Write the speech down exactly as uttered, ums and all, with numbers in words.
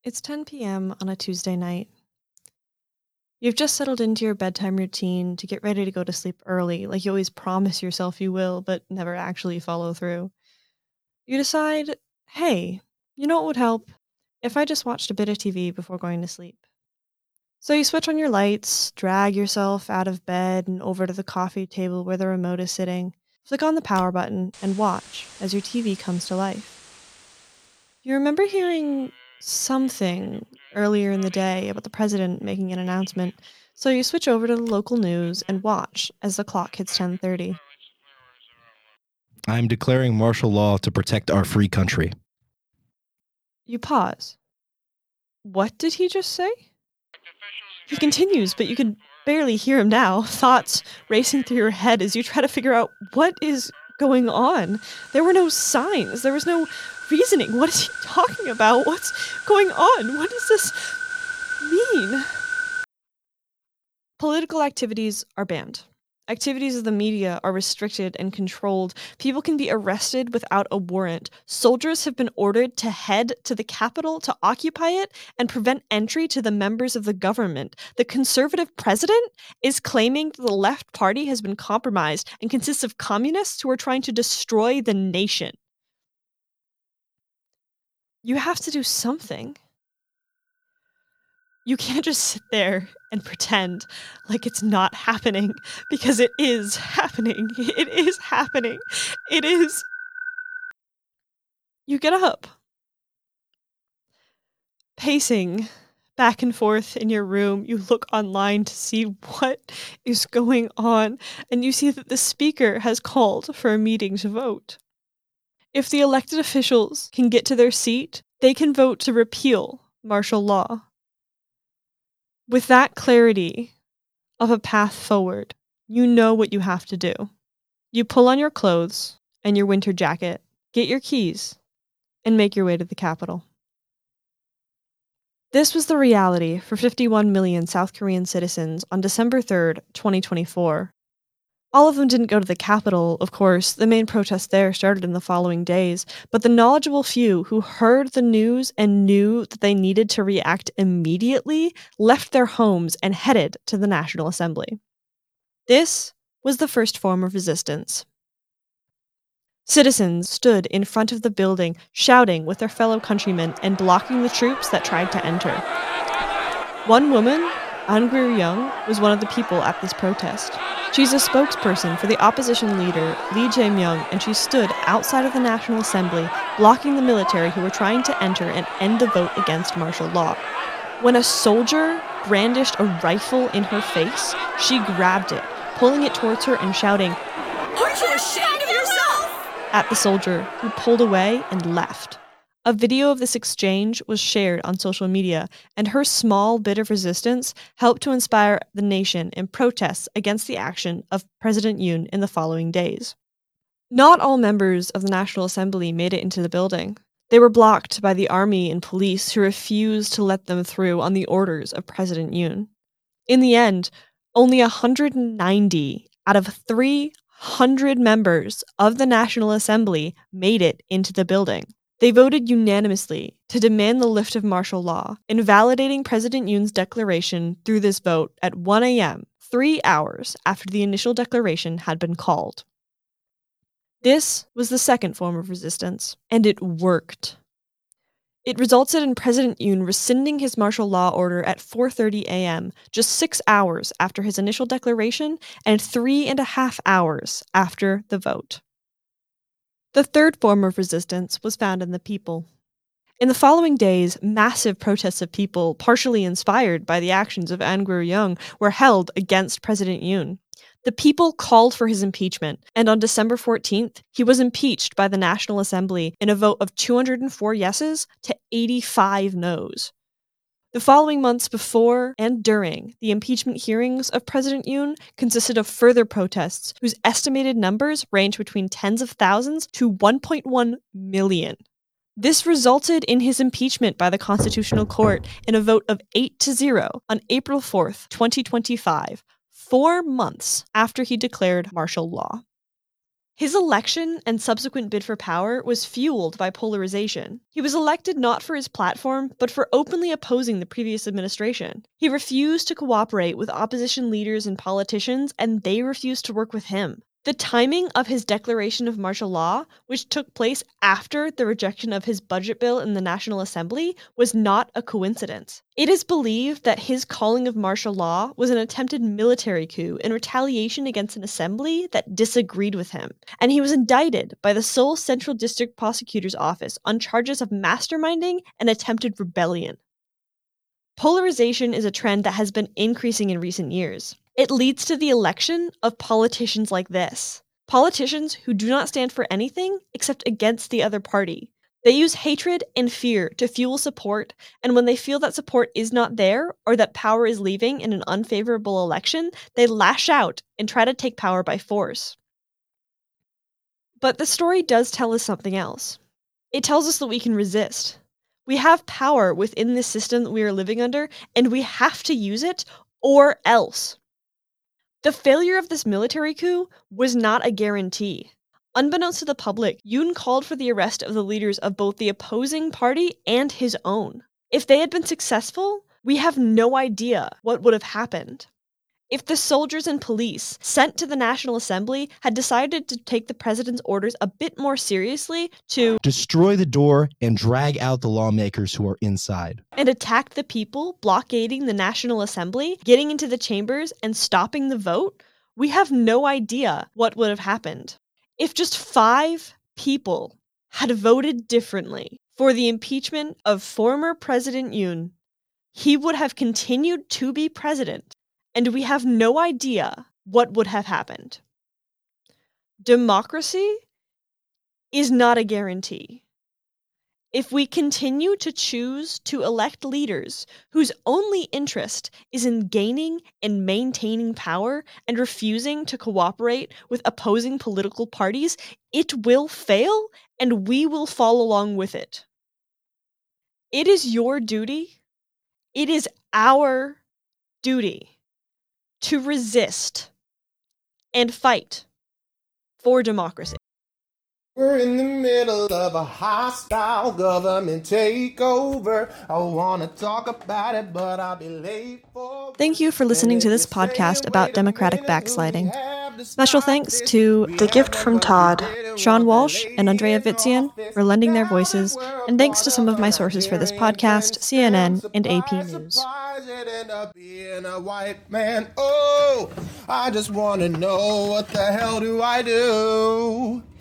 It's ten p m on a Tuesday night. You've just settled into your bedtime routine to get ready to go to sleep early, like you always promise yourself you will, but never actually follow through. You decide, hey, you know what would help? If I just watched a bit of T V before going to sleep. So you switch on your lights, drag yourself out of bed and over to the coffee table where the remote is sitting, flick on the power button, and watch as your T V comes to life. You remember hearing something earlier in the day about the president making an announcement, so you switch over to the local news and watch as the clock hits ten thirty. I am declaring martial law to protect our free country. You pause. What did he just say? He continues, but you can barely hear him now, thoughts racing through your head as you try to figure out what is going on. There were no signs, there was no reasoning. What is he talking about? What's going on? What does this mean? Political activities are banned. Activities of the media are restricted and controlled. People can be arrested without a warrant. Soldiers have been ordered to head to the capital to occupy it and prevent entry to the members of the government. The conservative president is claiming that the left party has been compromised and consists of communists who are trying to destroy the nation. You have to do something. You can't just sit there and pretend like it's not happening, because it is happening. It is happening. It is. You get up, pacing back and forth in your room. You look online to see what is going on, and you see that the speaker has called for a meeting to vote. If the elected officials can get to their seat, they can vote to repeal martial law. With that clarity of a path forward, you know what you have to do. You pull on your clothes and your winter jacket, get your keys, and make your way to the capital. This was the reality for fifty-one million South Korean citizens on December third, twenty twenty-four. All of them didn't go to the capital, of course. The main protest there started in the following days, but the knowledgeable few who heard the news and knew that they needed to react immediately left their homes and headed to the National Assembly. This was the first form of resistance. Citizens stood in front of the building, shouting with their fellow countrymen and blocking the troops that tried to enter. One woman, An Gru-young, was one of the people at this protest. She's a spokesperson for the opposition leader, Lee Jae-myung, and she stood outside of the National Assembly, blocking the military who were trying to enter and end the vote against martial law. When a soldier brandished a rifle in her face, she grabbed it, pulling it towards her and shouting, "Aren't you ashamed of yourself?" at the soldier, who pulled away and left. A video of this exchange was shared on social media, and her small bit of resistance helped to inspire the nation in protests against the action of President Yoon in the following days. Not all members of the National Assembly made it into the building. They were blocked by the army and police, who refused to let them through on the orders of President Yoon. In the end, only one hundred ninety out of three hundred members of the National Assembly made it into the building. They voted unanimously to demand the lift of martial law, invalidating President Yoon's declaration through this vote at one a m, three hours after the initial declaration had been called. This was the second form of resistance, and it worked. It resulted in President Yoon rescinding his martial law order at four thirty a m, just six hours after his initial declaration and three and a half hours after the vote. The third form of resistance was found in the people. In the following days, massive protests of people, partially inspired by the actions of An Gru-young, were held against President Yoon. The people called for his impeachment, and on December fourteenth, he was impeached by the National Assembly in a vote of two hundred four yeses to eighty-five noes. The following months before and during the impeachment hearings of President Yoon consisted of further protests whose estimated numbers range between tens of thousands to one point one million. This resulted in his impeachment by the Constitutional Court in a vote of eight to zero on April fourth, twenty twenty-five, four months after he declared martial law. His election and subsequent bid for power was fueled by polarization. He was elected not for his platform, but for openly opposing the previous administration. He refused to cooperate with opposition leaders and politicians, and they refused to work with him. The timing of his declaration of martial law, which took place after the rejection of his budget bill in the National Assembly, was not a coincidence. It is believed that his calling of martial law was an attempted military coup in retaliation against an assembly that disagreed with him, and he was indicted by the Seoul Central District Prosecutor's Office on charges of masterminding and attempted rebellion. Polarization is a trend that has been increasing in recent years. It leads to the election of politicians like this. Politicians who do not stand for anything except against the other party. They use hatred and fear to fuel support, and when they feel that support is not there or that power is leaving in an unfavorable election, they lash out and try to take power by force. But the story does tell us something else. It tells us that we can resist. We have power within this system that we are living under, and we have to use it or else. The failure of this military coup was not a guarantee. Unbeknownst to the public, Yoon called for the arrest of the leaders of both the opposing party and his own. If they had been successful, we have no idea what would have happened. If the soldiers and police sent to the National Assembly had decided to take the president's orders a bit more seriously to destroy the door and drag out the lawmakers who are inside, and attacked the people blockading the National Assembly, getting into the chambers and stopping the vote, we have no idea what would have happened. If just five people had voted differently for the impeachment of former President Yoon, he would have continued to be president. And we have no idea what would have happened. Democracy is not a guarantee. If we continue to choose to elect leaders whose only interest is in gaining and maintaining power and refusing to cooperate with opposing political parties, it will fail and we will fall along with it. It is your duty, it is our duty to resist and fight for democracy. We're in the middle of a hostile government takeover. I want to talk about it, but I'll be late for... Thank you for listening to this podcast about democratic backsliding. Special thanks to The Gift from Todd, Sean Walsh, and Andrea Vitzian for lending their voices, and thanks to some of my sources for this podcast, C N N and A P News. End up being a white man. Oh, I just want to know, what the hell do I do?